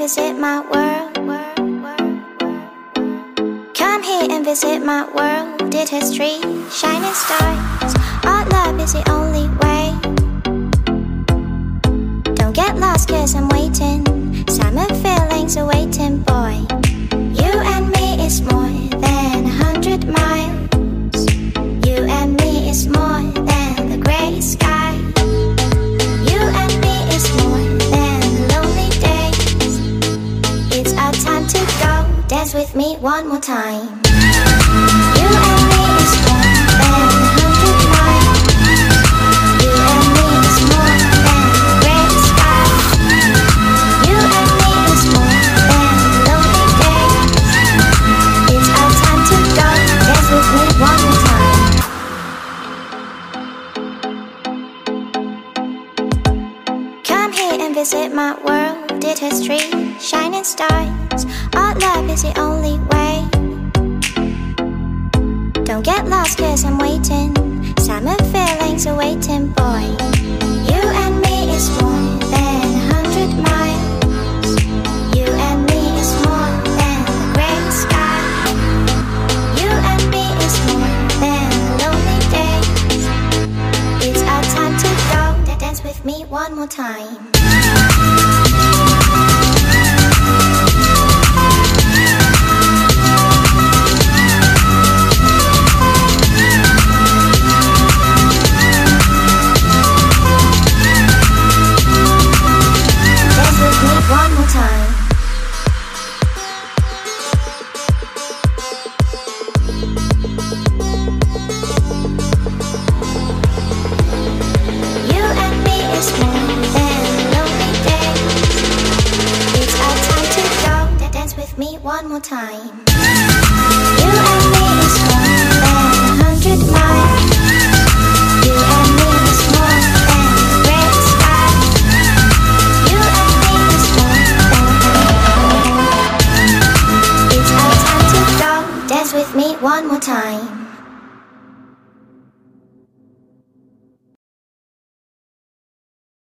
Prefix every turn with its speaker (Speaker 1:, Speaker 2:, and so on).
Speaker 1: visit my world. Come here and visit my world. Did history, shining stars. Our love is the only way. Don't get lost cause I'm waiting. Summer feelings are waiting, boy. You and me is more than 100 miles. You and me is more than the gray sky. You and me is more than lonely days. It's our time to go. Dance with me one more time. You and me is more than 100 miles. You and me is more than the gray sky. You and me is more than lonely days. It's our time to go. Dance with me one more time. Come here and visit my world. Did history, shining stars. Our love is the only way. Don't get lost cause I'm waiting. Summer feelings are waiting, boy. You and me is more than 100 miles. You and me is more than the gray sky. You and me is more than lonely days. It's our time to go. Dance with me one more time. One more time. You and me is more than lonely days. It's our time to go. Dance with me one more time. You and me is more than 100 miles. You and me is more than the gray sky. You and me is more than. It's our time to go. Dance with me one more time.